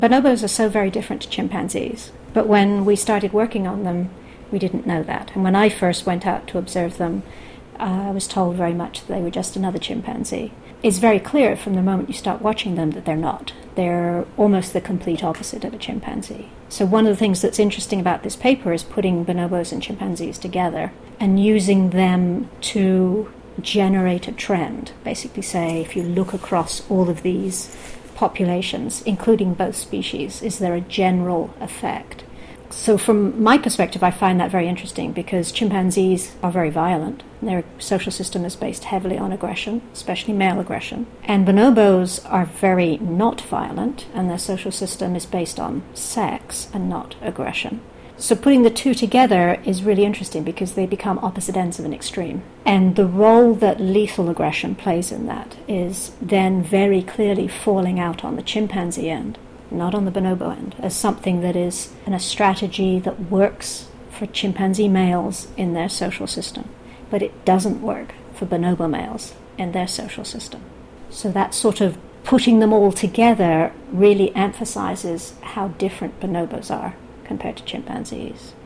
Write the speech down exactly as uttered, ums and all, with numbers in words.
Bonobos are so very different to chimpanzees, but when we started working on them, we didn't know that. And when I first went out to observe them, uh, I was told very much that they were just another chimpanzee. It's very clear from the moment you start watching them that they're not. They're almost the complete opposite of a chimpanzee. So one of the things that's interesting about this paper is putting bonobos and chimpanzees together and using them to generate a trend. Basically say, if you look across all of these populations, including both species, is there a general effect? So from my perspective, I find that very interesting because chimpanzees are very violent. Their social system is based heavily on aggression, especially male aggression. And bonobos are very not violent, and their social system is based on sex and not aggression. So putting the two together is really interesting because they become opposite ends of an extreme. And the role that lethal aggression plays in that is then very clearly falling out on the chimpanzee end, not on the bonobo end, as something that is a strategy that works for chimpanzee males in their social system, but it doesn't work for bonobo males in their social system. So that sort of putting them all together really emphasizes how different bonobos are compared to chimpanzees.